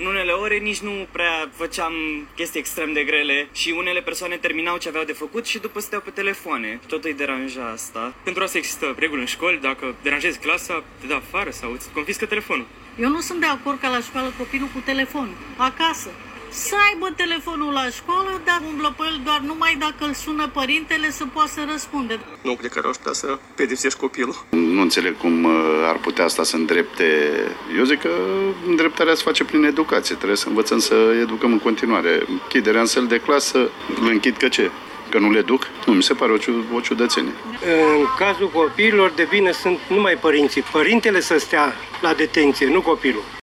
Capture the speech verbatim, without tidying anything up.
În unele ore nici nu prea făceam chestii extrem de grele și unele persoane terminau ce aveau de făcut și după stăteau pe telefoane. Totul îi deranja asta. Pentru asta există reguli în școli, dacă deranjezi clasa, te dă afară sau îți confiscă telefonul. Eu nu sunt de acord ca la școală copilul cu telefon, acasă. Să aibă telefonul la școală, dar umblă pe el doar numai dacă îl sună părintele să poată să răspunde. Nu cred că ar putea să pedepsești copilul. Nu înțeleg cum ar putea asta să îndrepte. Eu zic că îndreptarea se face prin educație. Trebuie să învățăm să educăm în continuare. Închiderea în săli de clasă, îl închid că ce? Că nu le duc? Nu, mi se pare o, ciu- o ciudățenie. În cazul copiilor, de vină sunt numai părinții. Părintele să stea la detenție, nu copilul.